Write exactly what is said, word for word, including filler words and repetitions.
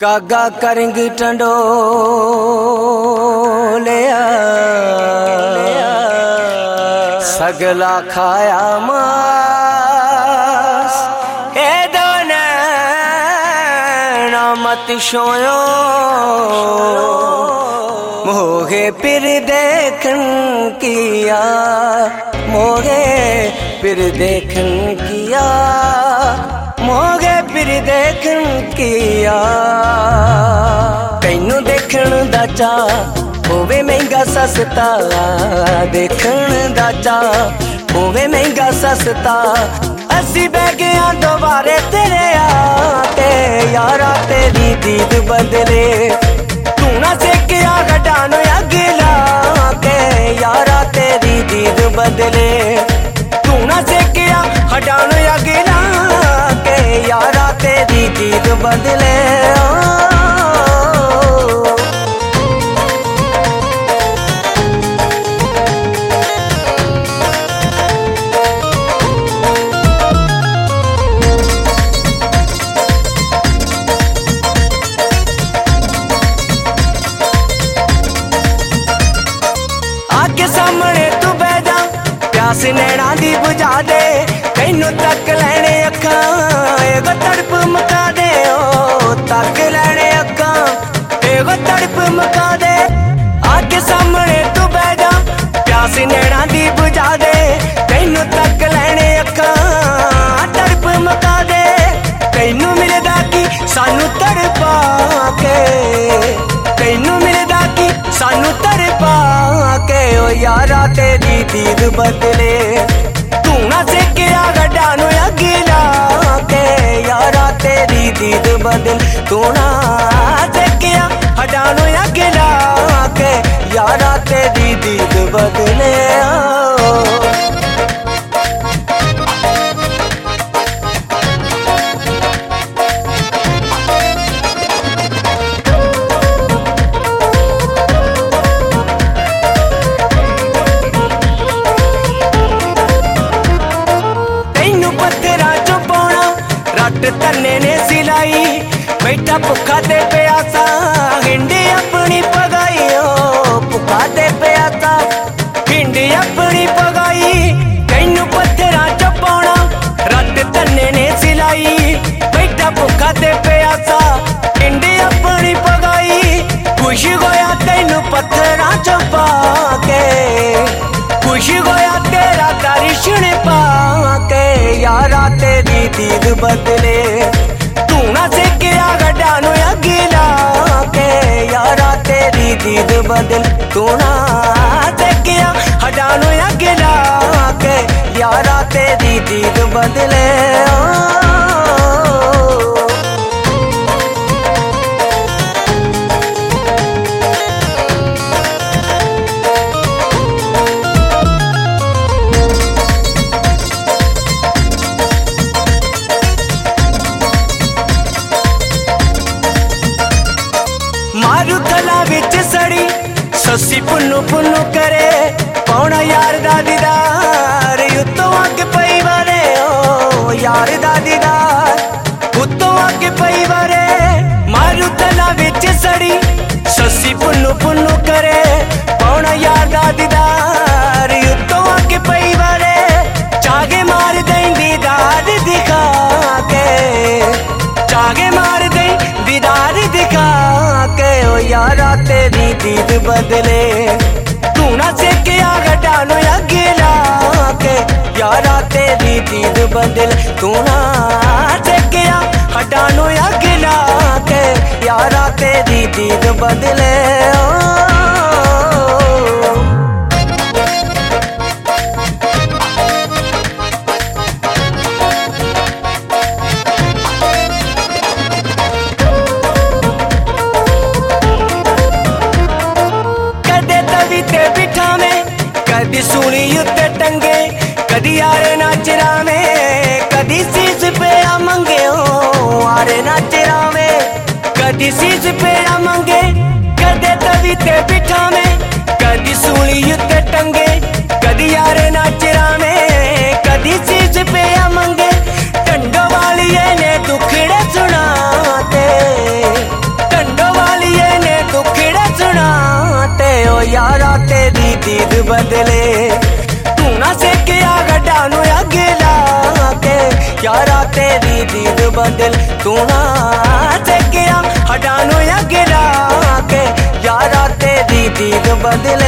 कागा करंग टंडो लिया सगला खाया मास ए दोने मत शोयो मोहे फिर देखन किया मोहे फिर देखन किया मोगे फिर देखन किया तैनू देखन दा चा होवे महंगा सस्ता देखन दा चा होवे महंगा सस्ता असी बह गया दोबारे तेरे आके यारा तेरी दीद बदले तू ना सेकिया गडानो अगला के यारा तेरी दीद बदले तू ना सेकिया हटानो अगला के यारा तेरी दीद बदले आके सामने तू बह जा प्यास नैना दी बुझा दे तैनू तक लैने अखा एगो तड़प मका दे ओ तक लैने अखा एगो तड़प मका दे आके सामने तू बह जा प्यास नैना दी बुझा दे तैनू तक लैने अखा तड़प मका दे तैनू मिलदा की सानू तड़पा के तैनू मिलदा की सानू तड़पा के ओ यारा तेरी दीद बदले तू ना सेकिया गडानो अगला के यारा तेरी दीद बदल तू ना सेकिया हटानो अगला के यारा तेरी दीद बदले तन्ने ने सिलाई बैठा भुखा दे प्यासा हिंडी अपनी पगाई ओ भुखा दे प्यासा हिंडी अपनी पगाई तैनू पत्थरा च पाउणा रट तन्ने ने सिलाई बैठा भुखा दे प्यासा हिंडी अपनी पगाई खुश होया तैनू पत्थरा च पाके खुश होया तेरा दर्शन पाके यारा तेरी दीद बदले तू ना सेकिया गडानो अगला के यारा तेरी दीद बदल तू ना सेकिया हटानो अगला के यारा तेरी दीद बदले मारू थला विच सड़ी ससी पुन्नू पुन्नू करे पौना यार दा दीदार उत्तों अगे पई वारे ओ यार दा दीदार उत्तों अगे पई वारे मारू थला विच सड़ी ससी पुन्नू पुन्नू करे पौना यार दा दीदार उत्तों अगे पई वारे चागे मार दें दीदार दिखा के चागे मार दें दीदार दिखा के ओ यारा तेरी दीद बदले तू ना सेकिया गडानो अगला के यारा तेरी दीद बदले तू ना सेकिया हटानो अगला के यारा तेरी दीद बदले कदी सूली उत्ते टंगे कदी यारे नाचरा में कदी सीस पे मंगे ओ आरे नाचरा में कदी सीस पे मंगे कदे तवी ते बिठा में कदी सूली उत्ते टंगे कदी यारे नाचरा में कदी सीस पे मंगे टंडो वाली ने दुखड़े सुनाते बदले। तू ना सेकिया गड्डा नू अग ला के यारा तेरी दीद बदल। तू ना सेकिया हड्डा नू अग ला के यारा तेरी दीद बदल।